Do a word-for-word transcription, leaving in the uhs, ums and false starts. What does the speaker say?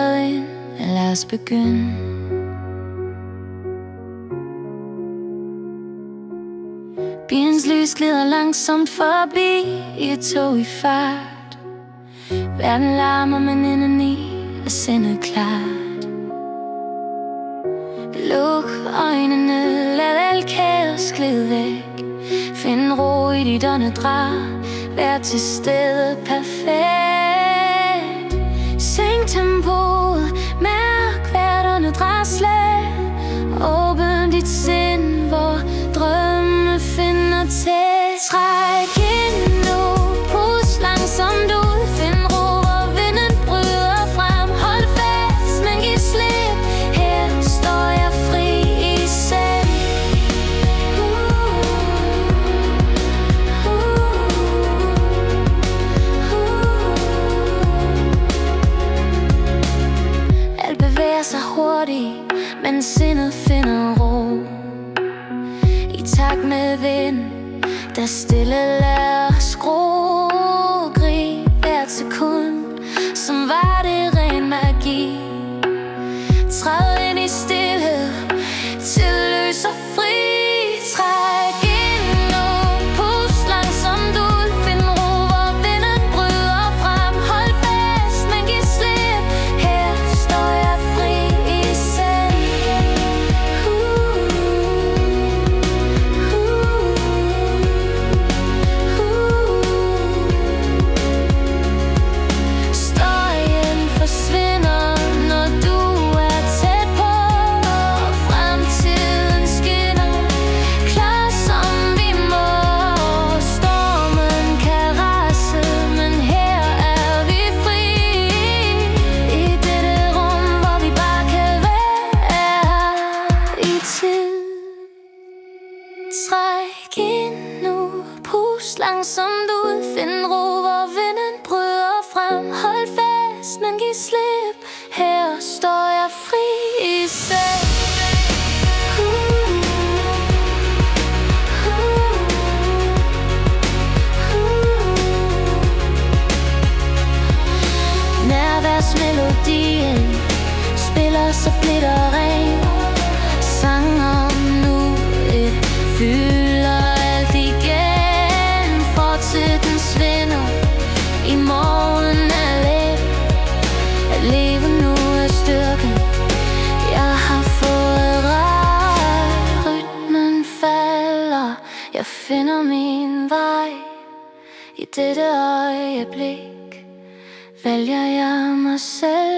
træde ind, lad os begynde. Bilens lys glider langsomt forbi i et tog i fart. Verden larmer, men indeni er sindet klart. Luk øjnene, lad alt kaos glide væk. Find ro i dit åndedrag, vær til stede perfekt. Sænk tempoet, mærk hvert åndedragslag. Åbn dit sind, hvor drømme finder til. Træk ind nu, pust langsomt ud. Find ro, hvor vinden bryder frem. Hold fast, men giv slip. Her står jeg fri i selv. uh, uh, uh. Alt bevæger sig hurtigt, men sindet finder ro. I takt med vind, der stille lader skrue. Grib hvert sekund, som var det ren magi. Træd ind i stilhed, til løs og fri. Træk ind nu, pust langsomt ud. Find ro, hvor vinden bryder frem. Hold fast, men giv slip. Her står jeg fri i selv. Støjen forsvinder, når du er tæt på. Fremtiden skinner, klar som vi må. Stormen kan rase, men her er vi fri. I dette rum, hvor vi bare kan være i tid. Træk ind nu, pust langsomt ud. Find ro, hvor vinden bryder frem. Hold fast, men giv slip. Her står jeg fri i selv. uh, uh, uh. Nærværsmelodien spiller så blidt og ren. Sanger nu et fylder alt igen. Fortiden svinder, i morgen er let. At leve nu er styrken, jeg har fået ret. Rytmen falder, jeg finder min vej. I dette øjeblik vælger jeg mig selv.